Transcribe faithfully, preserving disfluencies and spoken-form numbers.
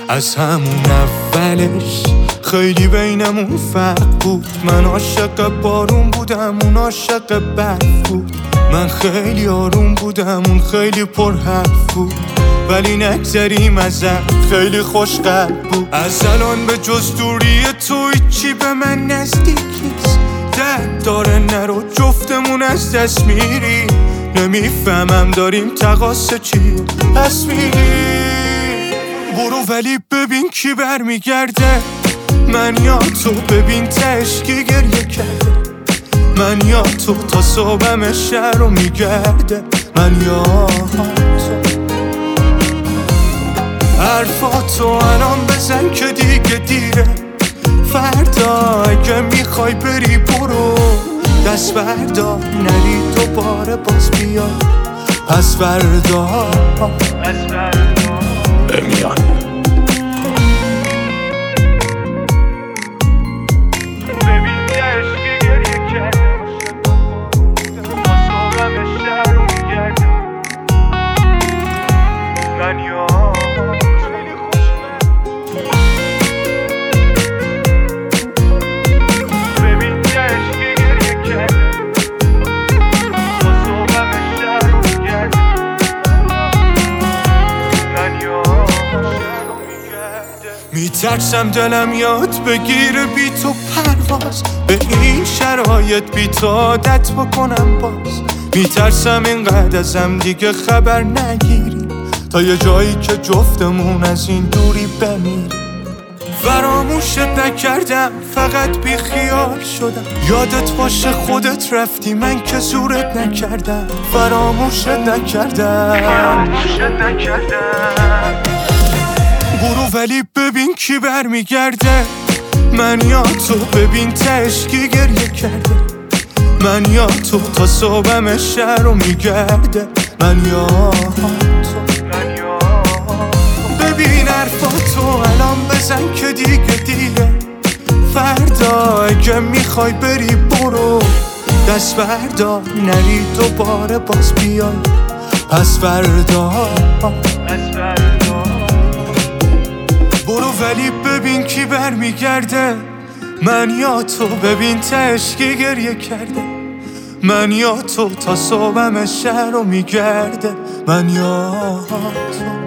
از همون اولش خیلی بینمون فرق بود. من عاشق بارون بودم، اون عاشق برف بود. من خیلی آروم بودم، اون خیلی پر حرف بود. ولی نگذریم ازت، خیلی خوشقلب بود. از الان به جز دوری تو هیچی به من نزدیک نیست. درد داره نرو، جفتمون از دست میری. نمیفهمم داریم تقاصه چی پس میری. برو ولی ببین کی برمیگرده. من یا تو، ببین تهش کی گریه کرده. من یا تو تا صبحم شهر رو میگرده. من یا تو. حرفاتو الان بزن که دیگه دیره. فردا اگه میخوای بری برو، دست بردار نری دوباره باز بیا. پس فردا بمیان. میترسم دلم یاد بگیره بی تو پرواز، به این شرایط بی تو عادت بکنم باز. میترسم اینقدر ازم دیگه خبر نگیری، تا یه جایی که جفتمون از این دوری بمیریم. فراموشت نکردم، فقط بی خیال شدم. یادت باشه خودت رفتی، من که زورت نکردم. فراموشت نکردم، فراموشت نکردم. برو ولی ببین کی برمیگرده. من یا تو، ببین تهش کی گریه کرده. من یا تو تا صبحم شهر رو میگرده. من یا تو. ببین حرفاتو الان بزن که دیگه دیره. فردا اگه میخوای بری برو، دست بردار نری دوباره باز بیای. پس فردا برو ولی ببین کی برمیگرده. من یا تو، ببین تهش کی گریه کرده. من یا تو تا صبحم شهر رو میگرده. من یا تو.